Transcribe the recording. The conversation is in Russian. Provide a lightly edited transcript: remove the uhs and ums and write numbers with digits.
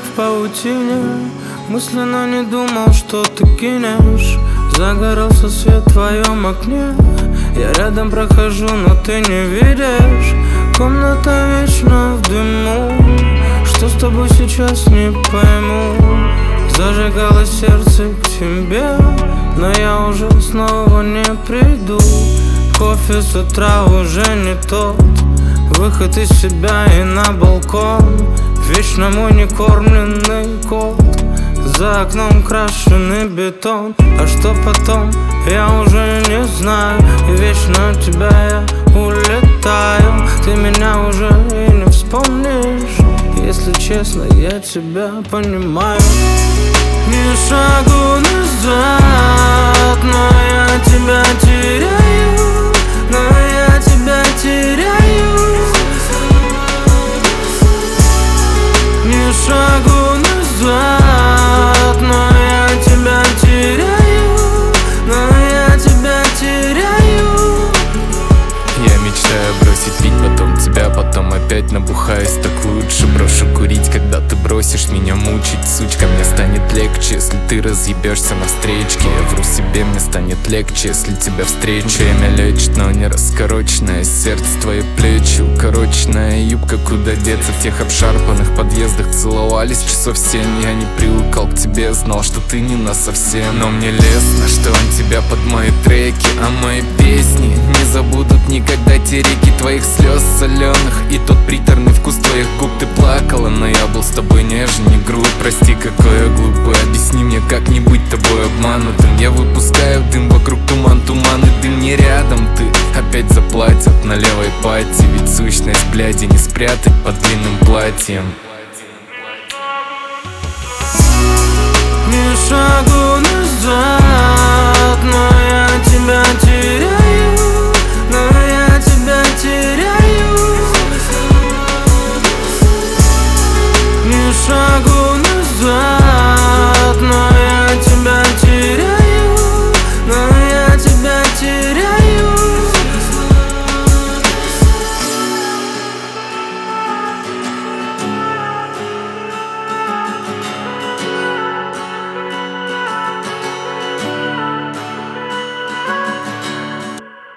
в паутине. Мысленно не думал, что ты кинешь. Загорелся свет в твоем окне. Я рядом прохожу, но ты не видишь. Комната вечно в дыму. Что с тобой сейчас, не пойму. Зажигало сердце к тебе, но я уже снова не приду. Кофе с утра уже не тот. Выход из себя и на балкон. Вечно мой некормленный кот. За окном крашеный бетон. А что потом, я уже не знаю. И вечно от тебя я улетаю. Ты меня уже и не вспомнишь. Если честно, я тебя понимаю. Ни шагу назад, но я тебя теряю. Но я тебя теряю. Ни шагу назад, но я тебя теряю. Но я тебя теряю. Я мечтаю бросить пить, потом тебя, потом опять набухаюсь. Так лучше брошу курить, когда ты бросишь меня мучить. Сучка, мне станет легче, если ты разъебешься на встречке. Я вру себе, мне станет легче, если тебя встречу. Время лечит, но не раскороченное сердце, твои плечи, укороченная юбка. Куда деться в тех обшарпанных подъездах? Целовались часов 7, я не привыкал к тебе. Знал, что ты не насовсем, но мне лестно, что он тебя под мои треки. А мои песни не забудут никогда те реки твоих слез соленых и тот приторный вкус твоих губ. Ты плакала, но я был с тобой нежен и груб. Прости, какой я глупый, объясни мне, как не быть тобой обманутым. Я выпускаю дым, вокруг туман, туман и дым не рядом. Ты опять заплатят на левой пати, ведь сущность бляди не спрятать под длинным платьем. Ни шагу назад.